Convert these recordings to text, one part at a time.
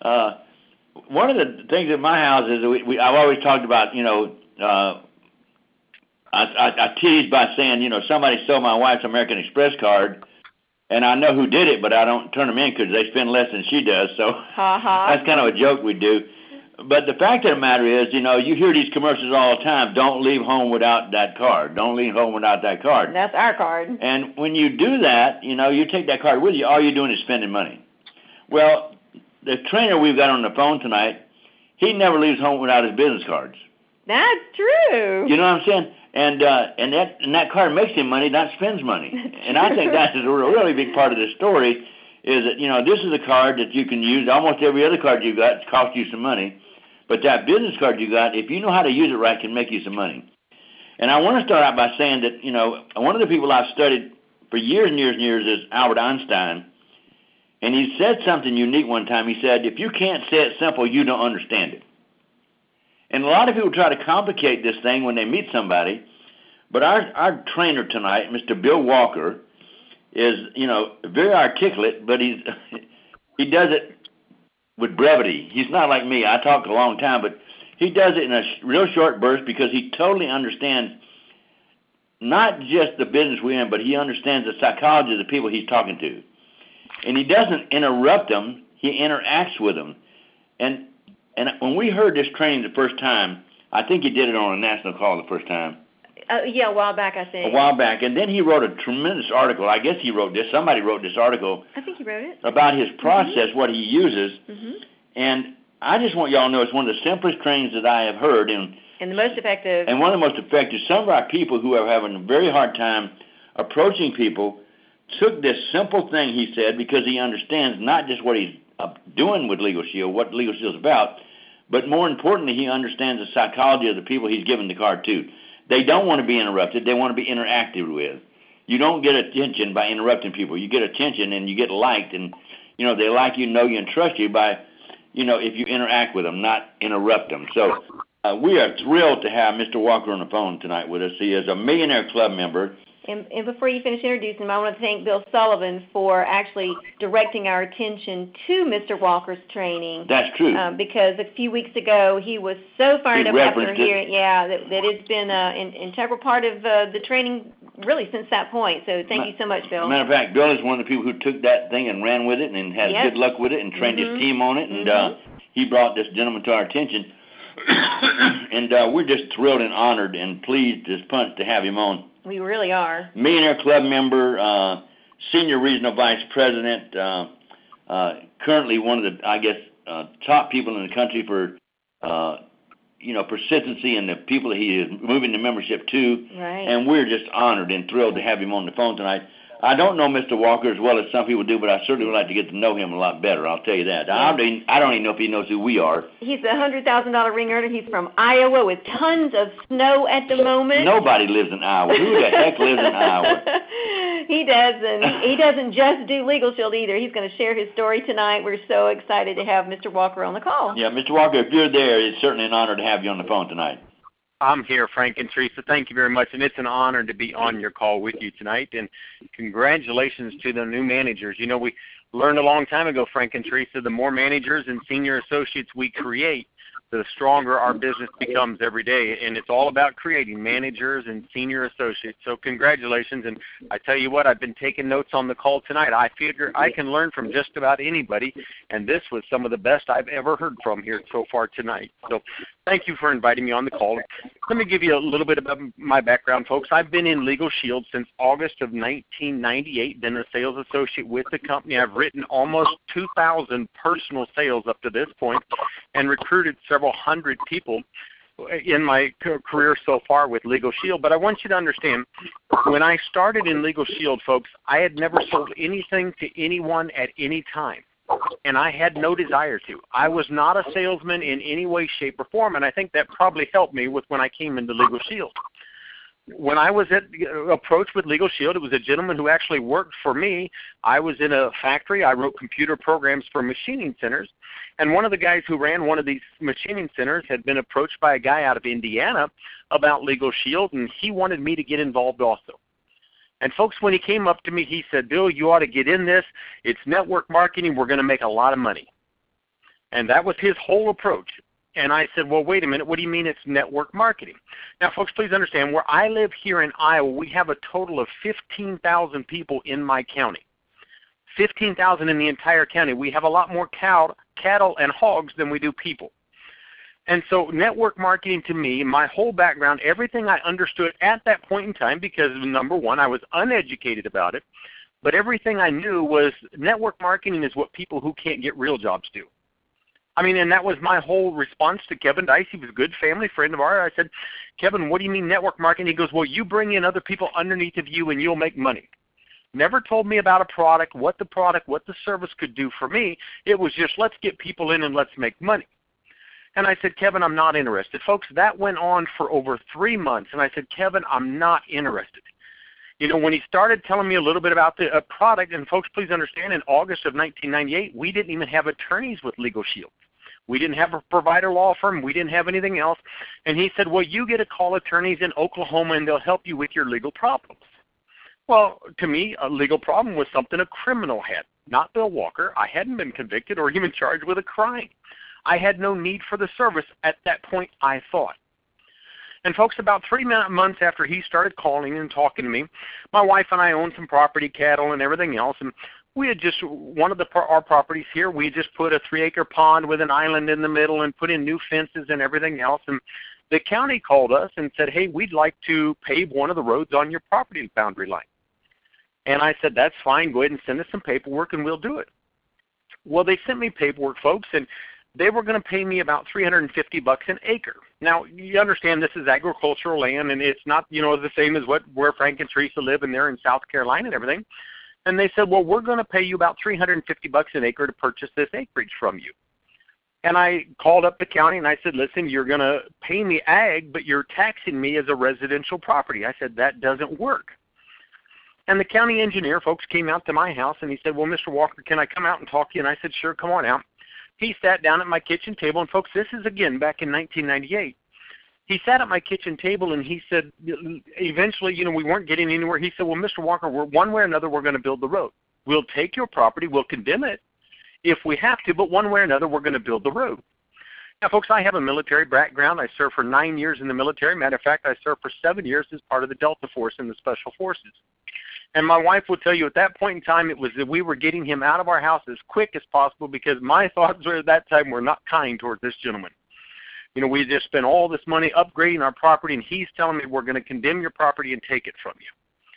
One of the things at my house is I've always talked about, I tease by saying, somebody stole my wife's American Express card, and I know who did it, but I don't turn them in because they spend less than she does. So that's kind of a joke we do. But the fact of the matter is, you hear these commercials all the time. Don't leave home without that card. Don't leave home without that card. That's our card. And when you do that, you take that card with you. All you're doing is spending money. Well, the trainer we've got on the phone tonight, he never leaves home without his business cards. That's true. You know what I'm saying? And that card makes him money, not spends money. And I think that's a really big part of the story is that, this is a card that you can use. Almost every other card you got costs you some money. But that business card you got, if you know how to use it right, can make you some money. And I want to start out by saying that, one of the people I've studied for years and years and years is Albert Einstein. And he said something unique one time. He said, if you can't say it simple, you don't understand it. And a lot of people try to complicate this thing when they meet somebody. But our trainer tonight, Mr. Bill Walker, is, very articulate, but he does it with brevity. He's not like me. I talk a long time, but he does it in a real short burst because he totally understands not just the business we're in, but he understands the psychology of the people he's talking to. And he doesn't interrupt them. He interacts with them. And when we heard this training the first time, I think he did it on a national call the first time. Yeah, a while back, I think. A while back. And then he wrote a tremendous article. I guess he wrote this. Somebody wrote this article. I think he wrote it. About his process, what he uses. Mm-hmm. And I just want y'all to know it's one of the simplest trainings that I have heard. And the most effective. And one of the most effective. Some of our people who are having a very hard time approaching people took this simple thing, he said, because he understands not just what he's doing with Legal Shield, what Legal Shield is about, but more importantly, he understands the psychology of the people he's giving the card to. They don't want to be interrupted. They want to be interacted with. You don't get attention by interrupting people. You get attention and you get liked, and, they like you, know you, and trust you by, if you interact with them, not interrupt them. So we are thrilled to have Mr. Walker on the phone tonight with us. He is a Millionaire Club member. And before you finish introducing him, I want to thank Bill Sullivan for actually directing our attention to Mr. Walker's training. That's true. Because a few weeks ago, he was so fired up after hearing, that it's been an integral part of the training really since that point. So thank you so much, Bill. Matter of fact, Bill is one of the people who took that thing and ran with it and had good luck with it and trained his team on it. And he brought this gentleman to our attention. And we're just thrilled and honored and pleased as punch to have him on. We really are. Millionaire Club member, senior regional vice president, currently one of the, top people in the country for, persistency and the people that he is moving the membership to. Right. And we're just honored and thrilled to have him on the phone tonight. I don't know Mr. Walker as well as some people do, but I certainly would like to get to know him a lot better. I'll tell you that. Yeah. I don't even know if he knows who we are. He's a $100,000 ring earner. He's from Iowa with tons of snow at the moment. Nobody lives in Iowa. Who the heck lives in Iowa? He does, and he doesn't just do Legal Shield either. He's going to share his story tonight. We're so excited to have Mr. Walker on the call. Yeah, Mr. Walker, if you're there, it's certainly an honor to have you on the phone tonight. I'm here, Frank and Teresa. Thank you very much, and it's an honor to be on your call with you tonight. And congratulations to the new managers. We learned a long time ago, Frank and Teresa, the more managers and senior associates we create, the stronger our business becomes every day. And it's all about creating managers and senior associates. So congratulations. And I tell you what, I've been taking notes on the call tonight. I figure I can learn from just about anybody, and this was some of the best I've ever heard from here so far tonight. So thank you for inviting me on the call. Let me give you a little bit about my background, folks. I've been in Legal Shield since August of 1998, been a sales associate with the company. I've written almost 2,000 personal sales up to this point and recruited several hundred people in my career so far with Legal Shield. But I want you to understand, when I started in Legal Shield, folks, I had never sold anything to anyone at any time. And I had no desire to. I was not a salesman in any way, shape, or form, and I think that probably helped me with when I came into Legal Shield. When I was approached with Legal Shield, it was a gentleman who actually worked for me. I was in a factory. I wrote computer programs for machining centers, and one of the guys who ran one of these machining centers had been approached by a guy out of Indiana about Legal Shield, and he wanted me to get involved also. And folks, when he came up to me, he said, "Bill, you ought to get in this. It's network marketing. We're going to make a lot of money." And that was his whole approach. And I said, well, wait a minute, what do you mean it's network marketing? Now, folks, please understand, where I live here in Iowa, we have a total of 15,000 people in my county. 15,000 in the entire county. We have a lot more cattle and hogs than we do people. And so network marketing to me, my whole background, everything I understood at that point in time, because number one, I was uneducated about it, but everything I knew was network marketing is what people who can't get real jobs do. I mean, and that was my whole response to Kevin Dice. He was a good family friend of ours. I said, Kevin, what do you mean network marketing? He goes, well, you bring in other people underneath of you and you'll make money. Never told me about a product, what the service could do for me. It was just, let's get people in and let's make money. And I said, Kevin, I'm not interested. Folks, that went on for over 3 months. And I said, Kevin, I'm not interested. You know, when he started telling me a little bit about the product, and folks, please understand, in August of 1998, we didn't even have attorneys with Legal Shield. We didn't have a provider law firm. We didn't have anything else. And he said, well, you get to call attorneys in Oklahoma, and they'll help you with your legal problems. Well, to me, a legal problem was something a criminal had, not Bill Walker. I hadn't been convicted or even charged with a crime. I had no need for the service at that point, I thought. And folks, about 3 months after he started calling and talking to me, my wife and I owned some property, cattle, and everything else, and we had just, one of our properties here, we just put a 3-acre pond with an island in the middle and put in new fences and everything else. And the county called us and said, hey, we'd like to pave one of the roads on your property boundary line. And I said, that's fine. Go ahead and send us some paperwork and we'll do it. Well, they sent me paperwork, folks, and they were going to pay me about $350 an acre. Now, you understand this is agricultural land, and it's not, you know, the same as where Frank and Teresa live, and they're in South Carolina and everything. And they said, well, we're going to pay you about $350 an acre to purchase this acreage from you. And I called up the county and I said, listen, you're going to pay me ag, but you're taxing me as a residential property. I said, that doesn't work. And the county engineer, folks, came out to my house and he said, well, Mr. Walker, can I come out and talk to you? And I said, sure, come on out. He sat down at my kitchen table, and folks, this is again back in 1998. He sat at my kitchen table and he said, eventually, you know, we weren't getting anywhere. He said, well, Mr. Walker, one way or another, we're going to build the road. We'll take your property, we'll condemn it if we have to, but one way or another, we're going to build the road. Now, folks, I have a military background. I served for 9 years in the military. Matter of fact, I served for 7 years as part of the Delta Force in the Special Forces. And my wife will tell you at that point in time, it was that we were getting him out of our house as quick as possible because my thoughts at that time were not kind toward this gentleman. You know, we just spent all this money upgrading our property, and he's telling me we're going to condemn your property and take it from you.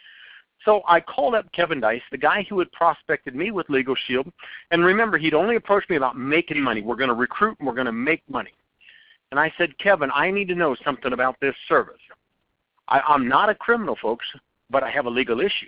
So I called up Kevin Dice, the guy who had prospected me with Legal Shield. And remember, he'd only approached me about making money. We're going to recruit and we're going to make money. And I said, Kevin, I need to know something about this service. I'm not a criminal, folks, but I have a legal issue.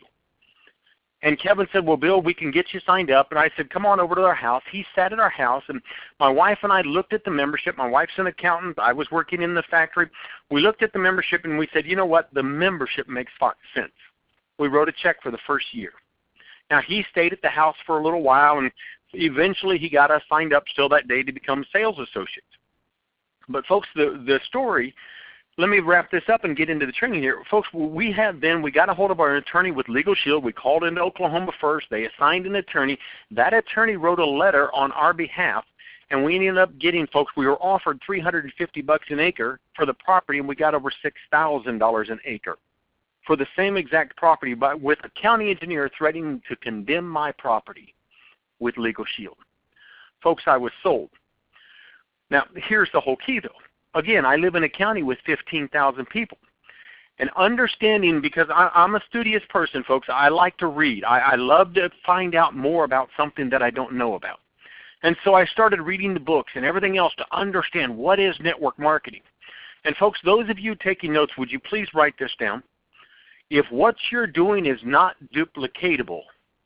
And Kevin said, well, Bill, we can get you signed up. And I said, come on over to our house. He sat at our house, and my wife and I looked at the membership. My wife's an accountant. I was working in the factory. We looked at the membership, and we said, you know what? The membership makes sense. We wrote a check for the first year. Now, he stayed at the house for a little while, and eventually he got us signed up still that day to become sales associates. But, folks, the story, let me wrap this up and get into the training here. Folks, we got a hold of our attorney with Legal Shield. We called into Oklahoma first. They assigned an attorney. That attorney wrote a letter on our behalf, and we ended up getting, folks, we were offered $350 an acre for the property, and we got over $6,000 an acre for the same exact property, but with a county engineer threatening to condemn my property with Legal Shield. Folks, I was sold. Now, here's the whole key, though. Again, I live in a county with 15,000 people. And understanding, because I'm a studious person, folks, I like to read. I love to find out more about something that I don't know about. And so I started reading the books and everything else to understand what is network marketing. And folks, those of you taking notes, would you please write this down? If what you're doing is not duplicatable,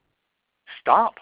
stop.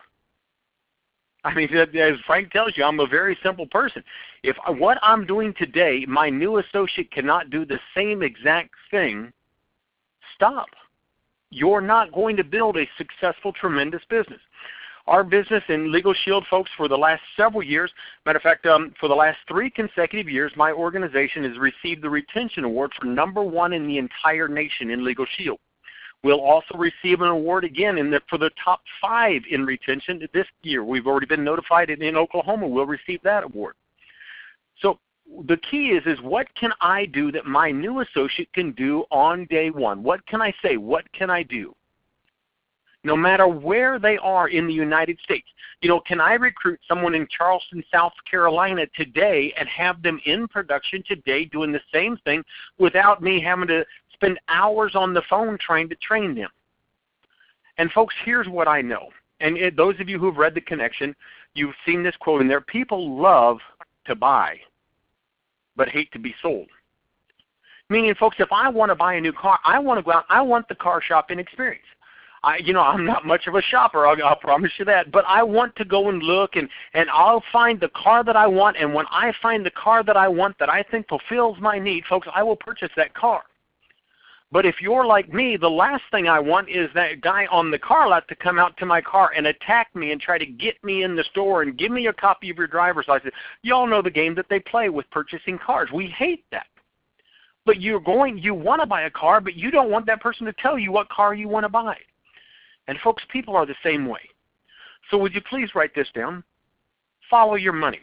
I mean, as Frank tells you, I'm a very simple person. If what I'm doing today, my new associate cannot do the same exact thing, stop. You're not going to build a successful, tremendous business. Our business in Legal Shield, folks, for the last several years, matter of fact, for the last 3 consecutive years, my organization has received the Retention Award for #1 in the entire nation in Legal Shield. We'll also receive an award again for the top 5 in retention this year. We've already been notified in Oklahoma we'll receive that award. So the key is what can I do that my new associate can do on day one? What can I say? What can I do? No matter where they are in the United States. Can I recruit someone in Charleston, South Carolina today and have them in production today doing the same thing without me having to spend hours on the phone trying to train them? And folks, here's what I know. And those of you who've read The Connection, you've seen this quote in there. People love to buy, but hate to be sold. Meaning, folks, if I want to buy a new car, I want to go out, I want the car shopping experience. I'm not much of a shopper, I'll promise you that, but I want to go and look, and I'll find the car that I want, and when I find the car that I want that I think fulfills my need, folks, I will purchase that car. But if you're like me, the last thing I want is that guy on the car lot to come out to my car and attack me and try to get me in the store and give me a copy of your driver's license. Y'all know the game that they play with purchasing cars. We hate that. But you want to buy a car, but you don't want that person to tell you what car you want to buy. And folks, people are the same way. So would you please write this down? Follow your money.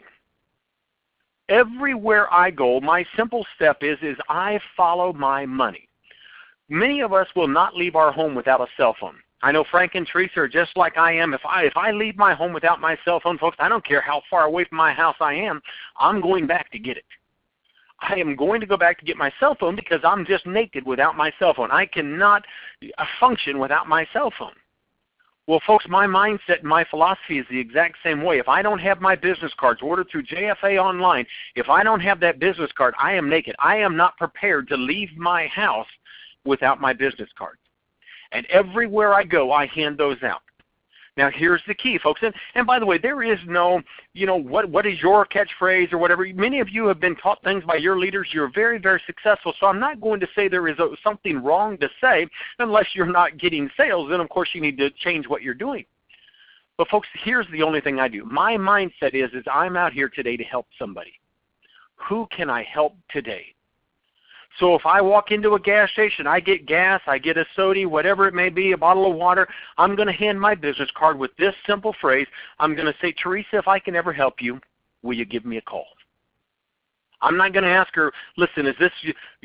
Everywhere I go, my simple step is I follow my money. Many of us will not leave our home without a cell phone. I know Frank and Teresa are just like I am. If I leave my home without my cell phone, folks, I don't care how far away from my house I am, I'm going back to get it. I am going to go back to get my cell phone because I'm just naked without my cell phone. I cannot function without my cell phone. Well, folks, my mindset and my philosophy is the exact same way. If I don't have my business cards ordered through JFA Online, if I don't have that business card, I am naked. I am not prepared to leave my house without my business cards. And everywhere I go, I hand those out. Now, here's the key, folks. And by the way, there is no, what is your catchphrase or whatever. Many of you have been taught things by your leaders. You're very, very successful. So I'm not going to say there is something wrong to say unless you're not getting sales. Then, of course, you need to change what you're doing. But, folks, here's the only thing I do. My mindset is I'm out here today to help somebody. Who can I help today? So if I walk into a gas station, I get gas, I get a soda, whatever it may be, a bottle of water, I'm going to hand my business card with this simple phrase. I'm going to say, Teresa, if I can ever help you, will you give me a call? I'm not going to ask her, listen, is this,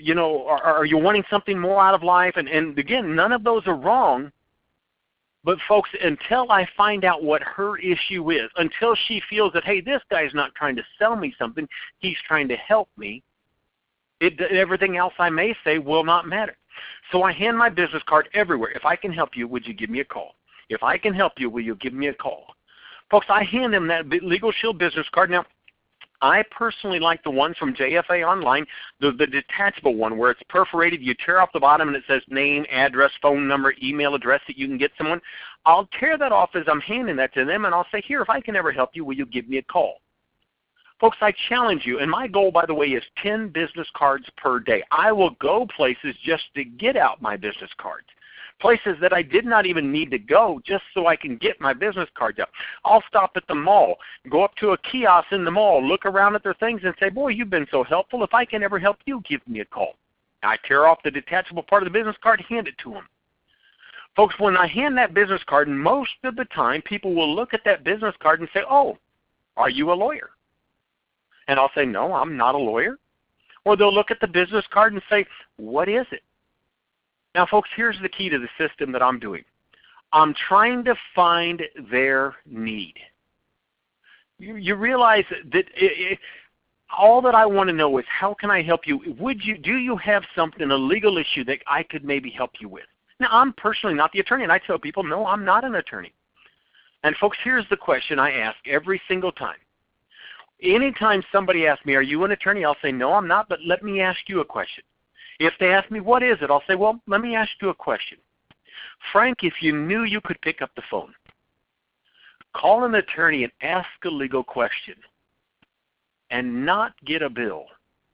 are you wanting something more out of life? And again, none of those are wrong. But folks, until I find out what her issue is, until she feels that, hey, this guy's not trying to sell me something, he's trying to help me, everything else I may say will not matter. So I hand my business card everywhere. If I can help you, would you give me a call? If I can help you, will you give me a call? Folks, I hand them that Legal Shield business card. Now, I personally like the ones from JFA Online, the detachable one where it's perforated. You tear off the bottom and it says name, address, phone number, email address that you can get someone. I'll tear that off as I'm handing that to them, and I'll say, here, if I can ever help you, will you give me a call? Folks, I challenge you, and my goal, by the way, is 10 business cards per day. I will go places just to get out my business cards, places that I did not even need to go just so I can get my business cards out. I'll stop at the mall, go up to a kiosk in the mall, look around at their things and say, boy, you've been so helpful. If I can ever help you, give me a call. I tear off the detachable part of the business card, hand it to them. Folks, when I hand that business card, most of the time people will look at that business card and say, oh, are you a lawyer? And I'll say, no, I'm not a lawyer. Or they'll look at the business card and say, what is it? Now, folks, here's the key to the system that I'm doing. I'm trying to find their need. You realize that all that I want to know is how can I help you? Do you have something, a legal issue that I could maybe help you with? Now, I'm personally not the attorney, and I tell people, no, I'm not an attorney. And, folks, here's the question I ask every single time. Anytime somebody asks me, are you an attorney? I'll say, no, I'm not, but let me ask you a question. If they ask me, what is it? I'll say, well, let me ask you a question. Frank, if you knew you could pick up the phone, call an attorney and ask a legal question and not get a bill,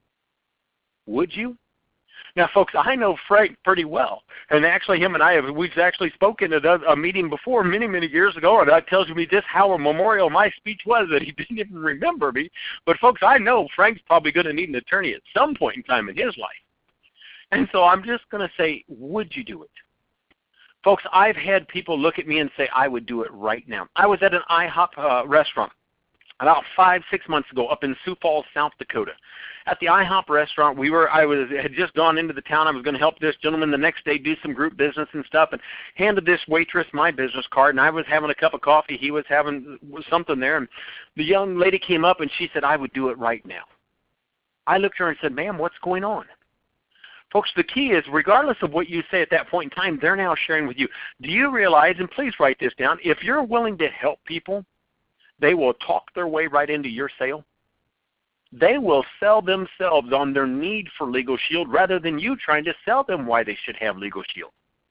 would you? Now, folks, I know Frank pretty well, and actually him and I we've actually spoken at a meeting before many, many years ago, and that tells me just how memorial my speech was that he didn't even remember me. But, folks, I know Frank's probably going to need an attorney at some point in time in his life. And so I'm just going to say, would you do it? Folks, I've had people look at me and say, I would do it right now. I was at an IHOP restaurant about 5-6 months ago up in Sioux Falls, South Dakota. At the IHOP restaurant, had just gone into the town. I was going to help this gentleman the next day do some group business and stuff, and handed this waitress my business card, and I was having a cup of coffee. He was having something there, and the young lady came up, and she said, I would do it right now. I looked at her and said, ma'am, what's going on? Folks, the key is, regardless of what you say at that point in time, they're now sharing with you. Do you realize, and please write this down, if you're willing to help people, they will talk their way right into your sale. They will sell themselves on their need for Legal Shield rather than you trying to sell them why they should have Legal Shield.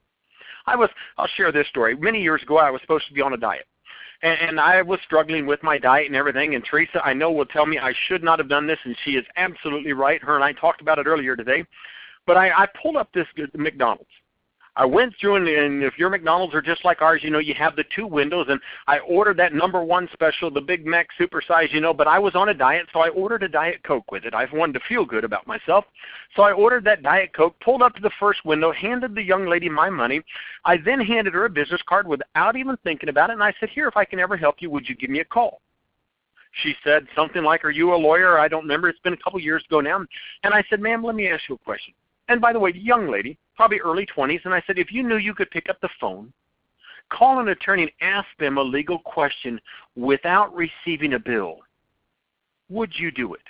I'll share this story. Many years ago, I was supposed to be on a diet. And I was struggling with my diet and everything. And Teresa, I know, will tell me I should not have done this, and she is absolutely right. Her and I talked about it earlier today. But I pulled up this McDonald's. I went through, and if your McDonald's are just like ours, you have the 2 windows, and I ordered that #1 special, the Big Mac supersize, but I was on a diet, so I ordered a Diet Coke with it. I wanted to feel good about myself. So I ordered that Diet Coke, pulled up to the first window, handed the young lady my money. I then handed her a business card without even thinking about it, and I said, here, if I can ever help you, would you give me a call? She said something like, are you a lawyer? I don't remember. It's been a couple years ago now. And I said, ma'am, let me ask you a question. And by the way, the young lady, probably early 20s, and I said, if you knew you could pick up the phone, call an attorney and ask them a legal question without receiving a bill, would you do it?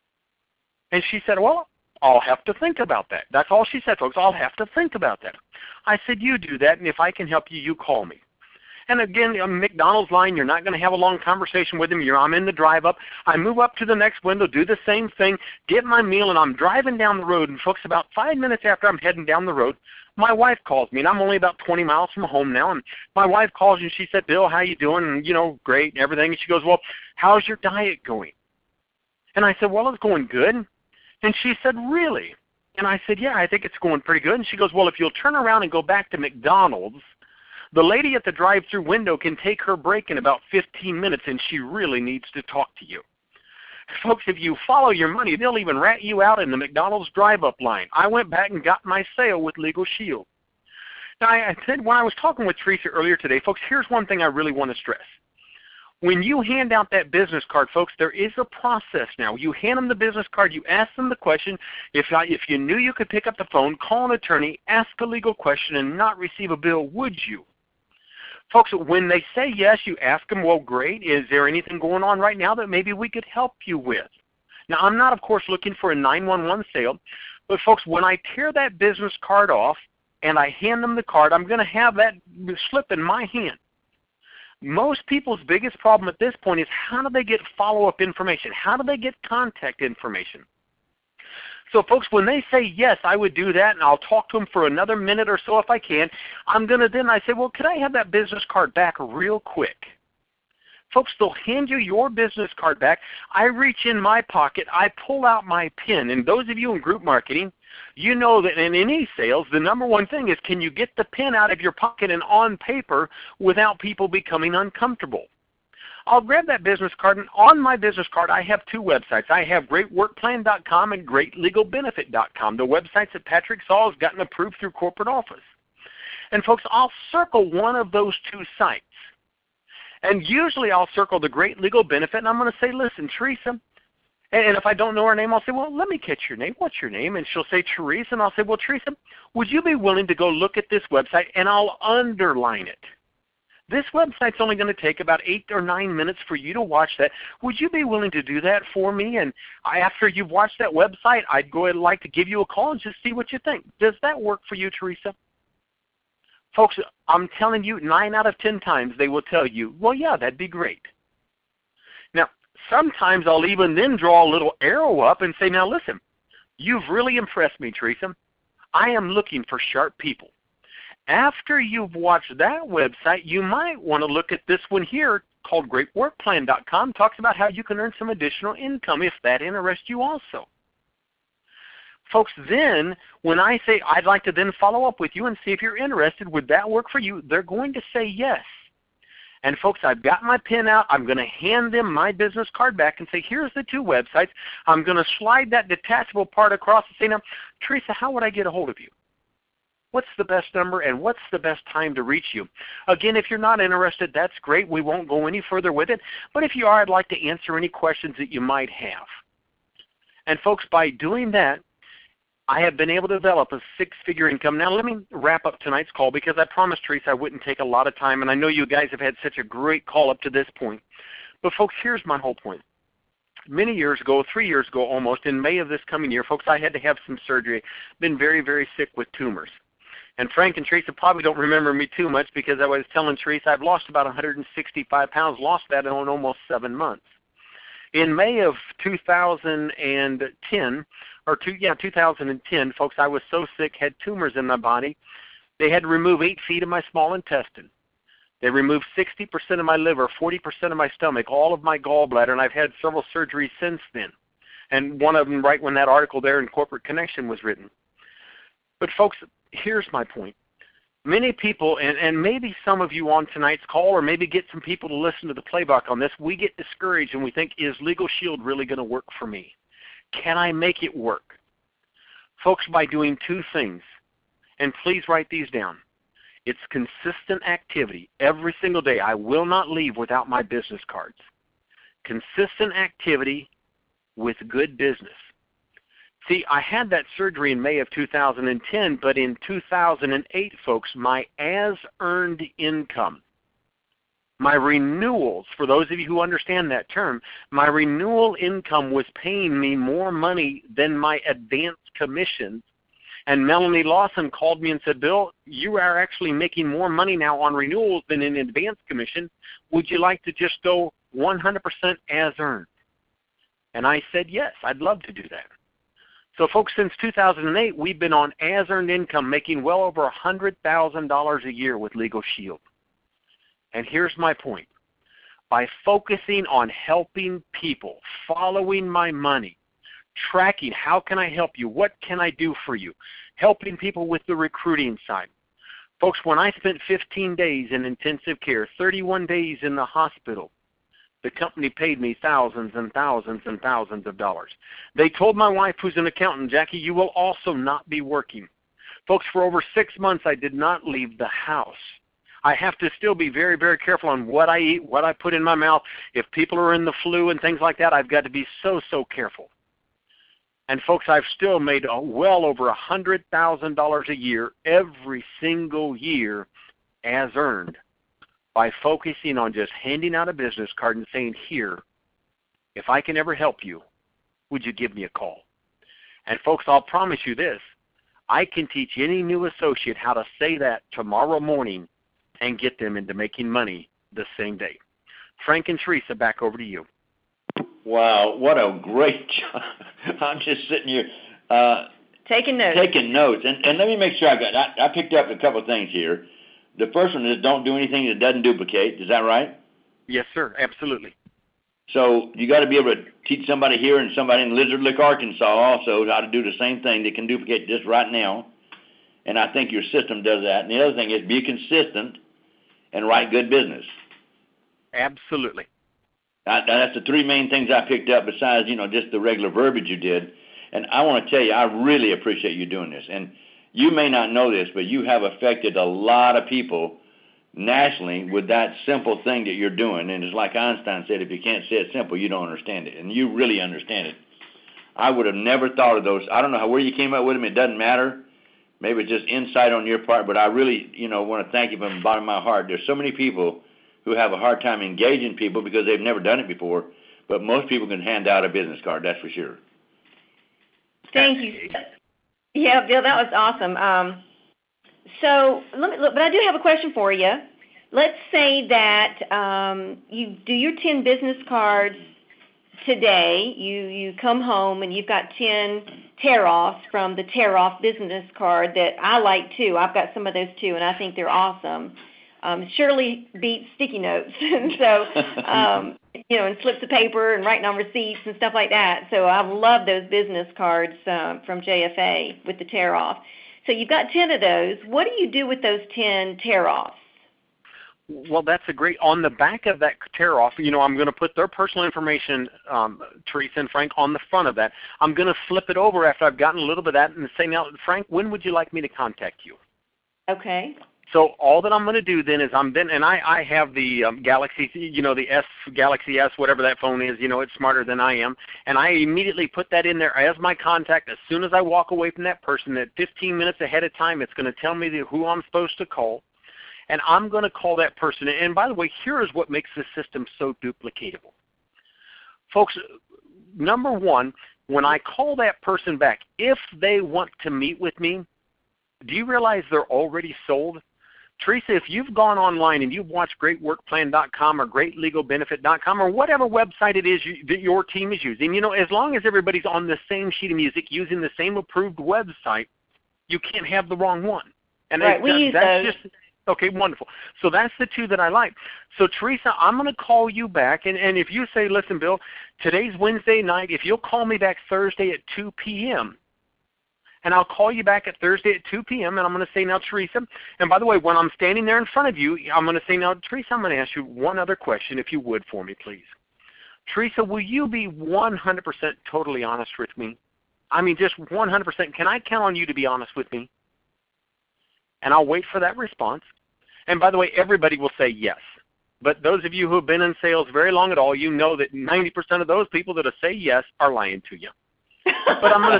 And she said, well, I'll have to think about that. That's all she said, folks. I'll have to think about that. I said, you do that, and if I can help you, you call me. And again, a McDonald's line, you're not going to have a long conversation with them. I'm in the drive-up. I move up to the next window, do the same thing, get my meal, and I'm driving down the road. And, folks, about 5 minutes after I'm heading down the road, my wife calls me, and I'm only about 20 miles from home now. And my wife calls, and she said, Bill, how you doing? And, great and everything. And she goes, well, how's your diet going? And I said, well, it's going good. And she said, really? And I said, yeah, I think it's going pretty good. And she goes, well, if you'll turn around and go back to McDonald's, the lady at the drive-through window can take her break in about 15 minutes, and she really needs to talk to you. Folks, if you follow your money, they'll even rat you out in the McDonald's drive-up line. I went back and got my sale with Legal Shield. Now, I said when I was talking with Teresa earlier today, folks, here's one thing I really want to stress. When you hand out that business card, folks, there is a process now. You hand them the business card. You ask them the question. If you knew you could pick up the phone, call an attorney, ask a legal question, and not receive a bill, would you? Folks, when they say yes, you ask them, well, great, is there anything going on right now that maybe we could help you with? Now, I'm not, of course, looking for a 911 sale, but, folks, when I tear that business card off and I hand them the card, I'm going to have that slip in my hand. Most people's biggest problem at this point is how do they get follow-up information? How do they get contact information? So, folks, when they say, yes, I would do that, and I'll talk to them for another minute or so if I can, I'm going to then I say, well, could I have that business card back real quick? Folks, they'll hand you your business card back. I reach in my pocket. I pull out my pen. And those of you in group marketing, you know that in any sales, the number one thing is can you get the pen out of your pocket and on paper without people becoming uncomfortable? I'll grab that business card, and on my business card, I have 2 websites. I have GreatWorkPlan.com and GreatLegalBenefit.com, the websites that Patrick Saul has gotten approved through corporate office. And, folks, I'll circle one of those 2 sites. And usually I'll circle the Great Legal Benefit, and I'm going to say, listen, Teresa, and if I don't know her name, I'll say, well, let me catch your name. What's your name? And she'll say, Teresa, and I'll say, well, Teresa, would you be willing to go look at this website, and I'll underline it. This website's only going to take about 8 or 9 minutes for you to watch that. Would you be willing to do that for me? And after you've watched that website, I'd go ahead and like to give you a call and just see what you think. Does that work for you, Teresa? Folks, I'm telling you, 9 out of 10 times they will tell you, well, yeah, that'd be great. Now, sometimes I'll even then draw a little arrow up and say, now listen, you've really impressed me, Teresa. I am looking for sharp people. After you've watched that website, you might want to look at this one here called GreatWorkPlan.com. Talks about how you can earn some additional income if that interests you also. Folks, then when I say I'd like to then follow up with you and see if you're interested, would that work for you? They're going to say yes. And, folks, I've got my pen out. I'm going to hand them my business card back and say, here's the 2 websites. I'm going to slide that detachable part across and say, now, Teresa, how would I get a hold of you? What's the best number, and what's the best time to reach you? Again, if you're not interested, that's great. We won't go any further with it. But if you are, I'd like to answer any questions that you might have. And folks, by doing that, I have been able to develop a six-figure income. Now let me wrap up tonight's call because I promised Teresa I wouldn't take a lot of time, and I know you guys have had such a great call up to this point. But folks, here's my whole point. Many years ago, 3 years ago almost, in May of this coming year, folks, I had to have some surgery. Been very, very sick with tumors. And Frank and Teresa probably don't remember me too much because I was telling Teresa I've lost about 165 pounds, lost that in almost 7 months. In May of 2010, 2010, folks, I was so sick, had tumors in my body. They had to remove 8 feet of my small intestine. They removed 60% of my liver, 40% of my stomach, all of my gallbladder, and I've had several surgeries since then. And one of them right when that article there in Corporate Connection was written. But folks, here's my point. Many people, and maybe some of you on tonight's call, or maybe get some people to listen to the playback on this, we get discouraged and we think, is Legal Shield really going to work for me? Can I make it work? Folks, by doing 2 things, and please write these down. It's consistent activity every single day. I will not leave without my business cards. Consistent activity with good business. See, I had that surgery in May of 2010, but in 2008, folks, my as-earned income, my renewals, for those of you who understand that term, my renewal income was paying me more money than my advance commissions. And Melanie Lawson called me and said, Bill, you are actually making more money now on renewals than in advance commission. Would you like to just go 100% as earned? And I said, yes, I'd love to do that. So, folks, since 2008, we've been on as-earned income, making well over $100,000 a year with Legal Shield. And here's my point. By focusing on helping people, following my money, tracking how can I help you, what can I do for you, helping people with the recruiting side. Folks, when I spent 15 days in intensive care, 31 days in the hospital, the company paid me thousands and thousands and thousands of dollars. They told my wife, who's an accountant, Jackie, you will also not be working. Folks, for over 6 months, I did not leave the house. I have to still be very, very careful on what I eat, what I put in my mouth. If people are in the flu and things like that, I've got to be so, so careful. And, folks, I've still made well over $100,000 a year every single year as earned, by focusing on just handing out a business card and saying, here, if I can ever help you, would you give me a call? And folks, I'll promise you this, I can teach any new associate how to say that tomorrow morning and get them into making money the same day. Frank and Teresa, back over to you. Wow, what a great job. I'm just sitting here taking notes. And let me make sure I picked up a couple of things here. The first one is don't do anything that doesn't duplicate. Is that right? Yes, sir. Absolutely. So you got to be able to teach somebody here and somebody in Lizard Lick, Arkansas also how to do the same thing. They can duplicate this right now. And I think your system does that. And the other thing is be consistent and write good business. Absolutely. That's the 3 main things I picked up besides, just the regular verbiage you did. And I want to tell you, I really appreciate you doing this. And you may not know this, but you have affected a lot of people nationally with that simple thing that you're doing. And it's like Einstein said, if you can't say it simple, you don't understand it. And you really understand it. I would have never thought of those. I don't know where you came up with them. It doesn't matter. Maybe it's just insight on your part. But I really, want to thank you from the bottom of my heart. There's so many people who have a hard time engaging people because they've never done it before. But most people can hand out a business card, that's for sure. Thank you. Yeah, Bill, that was awesome. But I do have a question for you. Let's say that you do your 10 business cards today. You come home and you've got 10 tear-offs from the tear-off business card that I like too. I've got some of those too, and I think they're awesome. Surely beats sticky notes, and so and slips of paper and writing on receipts and stuff like that. So I love those business cards from JFA with the tear-off. So you've got 10 of those. What do you do with those 10 tear-offs? Well, that's a great, on the back of that tear-off, I'm going to put their personal information, Teresa and Frank, on the front of that. I'm going to flip it over after I've gotten a little bit of that and say, now, Frank, when would you like me to contact you? Okay. So all that I'm going to do then is I have the Galaxy, the Galaxy S, whatever that phone is, it's smarter than I am, and I immediately put that in there as my contact. As soon as I walk away from that person, at 15 minutes ahead of time, it's going to tell me who I'm supposed to call, and I'm going to call that person. And by the way, here is what makes this system so duplicatable. Folks, number one, when I call that person back, if they want to meet with me, do you realize they're already sold? Teresa, if you've gone online and you've watched GreatWorkPlan.com or GreatLegalBenefit.com or whatever website it is that your team is using, as long as everybody's on the same sheet of music using the same approved website, you can't have the wrong one. And right, we use those. Okay, wonderful. So that's the two that I like. So, Teresa, I'm going to call you back, and if you say, listen, Bill, today's Wednesday night, if you'll call me back Thursday at 2 p.m., and I'll call you back at Thursday at 2 p.m., and I'm going to say, now, Teresa, and by the way, when I'm standing there in front of you, I'm going to say, now, Teresa, I'm going to ask you one other question, if you would, for me, please. Teresa, will you be 100% totally honest with me? I mean, just 100%. Can I count on you to be honest with me? And I'll wait for that response. And by the way, everybody will say yes. But those of you who have been in sales very long at all, you know that 90% of those people that say yes are lying to you. But I'm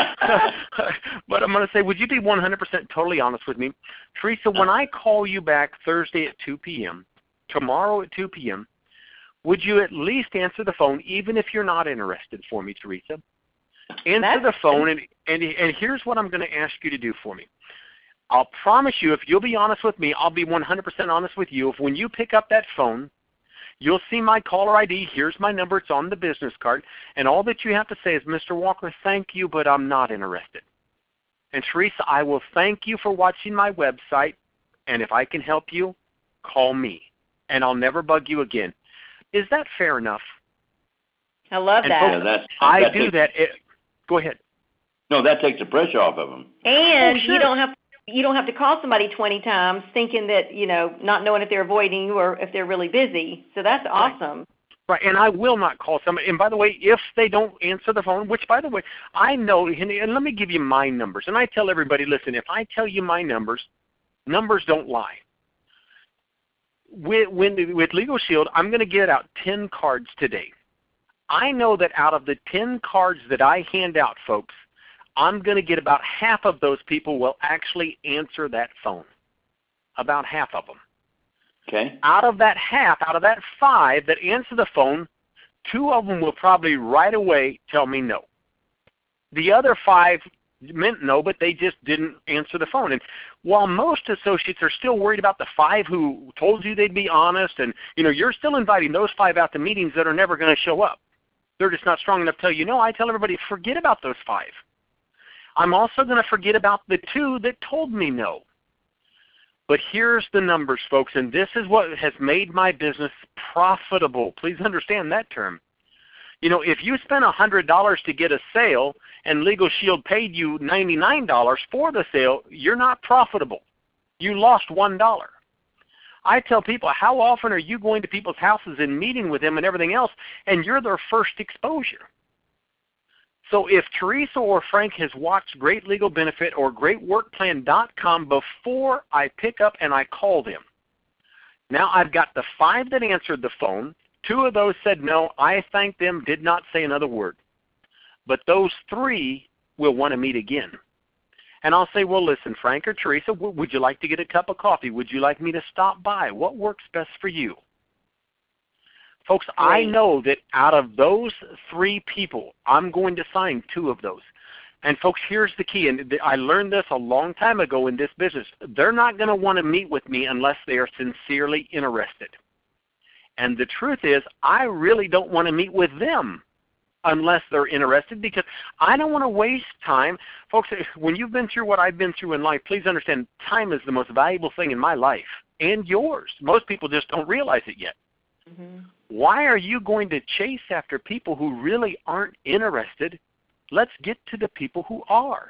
going to say, would you be 100% totally honest with me? Teresa, when I call you back Thursday at 2 p.m., tomorrow at 2 p.m., would you at least answer the phone, even if you're not interested, for me, Teresa? Answer the phone, and here's what I'm going to ask you to do for me. I'll promise you, if you'll be honest with me, I'll be 100% honest with you. If when you pick up that phone, you'll see my caller ID. Here's my number. It's on the business card. And all that you have to say is, Mr. Walker, thank you, but I'm not interested. And Teresa, I will thank you for watching my website. And if I can help you, call me. And I'll never bug you again. Is that fair enough? I love that. Yeah, I do that. Go ahead. No, that takes the pressure off of them. And sure. you don't have to call somebody 20 times thinking that, not knowing if they're avoiding you or if they're really busy. So that's awesome. Right, and I will not call somebody. And by the way, if they don't answer the phone, which, by the way, I know, and let me give you my numbers. And I tell everybody, listen, if I tell you my numbers don't lie. With Legal Shield, I'm going to get out 10 cards today. I know that out of the 10 cards that I hand out, folks, I'm going to get about half of those people will actually answer that phone. About half of them. Okay. Out of that 5 that answer the phone, 2 of them will probably right away tell me no. The other 5 meant no, but they just didn't answer the phone. And while most associates are still worried about the 5 who told you they'd be honest, and you're still inviting those 5 out to meetings that are never going to show up. They're just not strong enough to tell you no. I tell everybody, forget about those 5. I'm also going to forget about the 2 that told me no. But here's the numbers, folks, and this is what has made my business profitable. Please understand that term. If you spent $100 to get a sale and Legal Shield paid you $99 for the sale, you're not profitable. You lost $1. I tell people, how often are you going to people's houses and meeting with them and everything else, and you're their first exposure? So if Teresa or Frank has watched Great Legal Benefit or GreatWorkPlan.com before I pick up and I call them, now I've got the 5 that answered the phone. 2 of those said no. I thanked them, did not say another word. But those 3 will want to meet again. And I'll say, well, listen, Frank or Teresa, would you like to get a cup of coffee? Would you like me to stop by? What works best for you? Folks, I know that out of those 3 people, I'm going to sign 2 of those. And folks, here's the key, and I learned this a long time ago in this business. They're not going to want to meet with me unless they are sincerely interested. And the truth is, I really don't want to meet with them unless they're interested, because I don't want to waste time. Folks, when you've been through what I've been through in life, please understand time is the most valuable thing in my life and yours. Most people just don't realize it yet. Mm-hmm. Why are you going to chase after people who really aren't interested? Let's get to the people who are.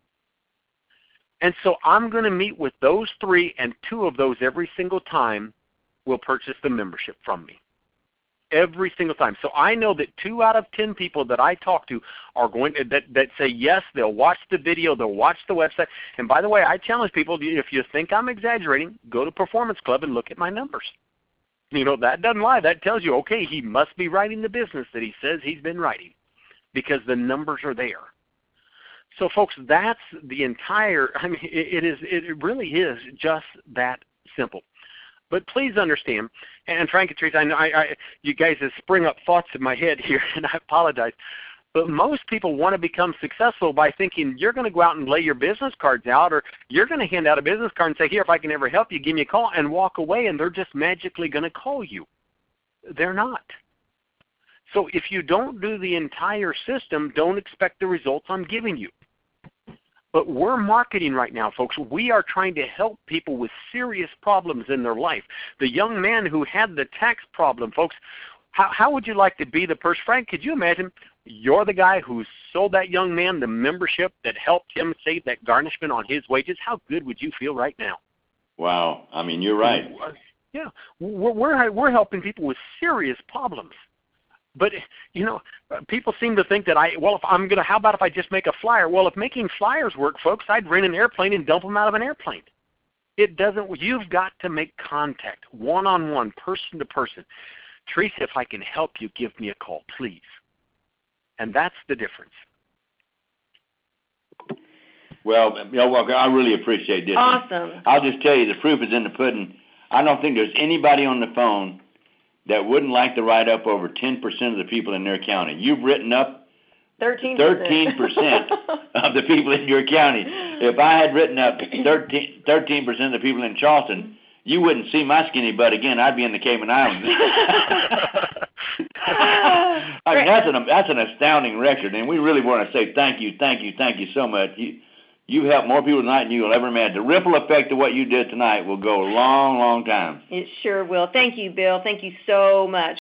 And so I'm going to meet with those 3, and 2 of those every single time will purchase the membership from me. every single time. So I know that 2 out of 10 people that I talk to are going to, that say yes, they'll watch the video, they'll watch the website. And by the way, I challenge people, if you think I'm exaggerating, go to Performance Club and look at my numbers. That doesn't lie. That tells you, okay, he must be writing the business that he says he's been writing, because the numbers are there. So folks, that's the entire, it really is just that simple. But please understand, and Frank and Teresa, I know you guys have spring up thoughts in my head here, and I apologize. But most people want to become successful by thinking you're going to go out and lay your business cards out, or you're going to hand out a business card and say, here, if I can ever help you, give me a call, and walk away, and they're just magically going to call you. They're not. So if you don't do the entire system, don't expect the results I'm giving you. But we're marketing right now, folks. We are trying to help people with serious problems in their life. The young man who had the tax problem, folks, how would you like to be the person? Frank, could you imagine you're the guy who sold that young man the membership that helped him save that garnishment on his wages? How good would you feel right now? Wow. You're right. Yeah. We're helping people with serious problems. But, people seem to think that how about if I just make a flyer? Well, if making flyers work, folks, I'd rent an airplane and dump them out of an airplane. It doesn't. You've got to make contact, one-on-one, person to person. Teresa, if I can help you, give me a call, please. And that's the difference. Well, I really appreciate this. Awesome. I'll just tell you, the proof is in the pudding. I don't think there's anybody on the phone that wouldn't like to write up over 10% of the people in their county. You've written up 13% of the people in your county. If I had written up 13% of the people in Charleston, you wouldn't see my skinny butt again. I'd be in the Cayman Islands. That's an astounding record, and we really want to say thank you so much. You've helped more people tonight than you will ever imagine. The ripple effect of what you did tonight will go a long, long time. It sure will. Thank you, Bill. Thank you so much.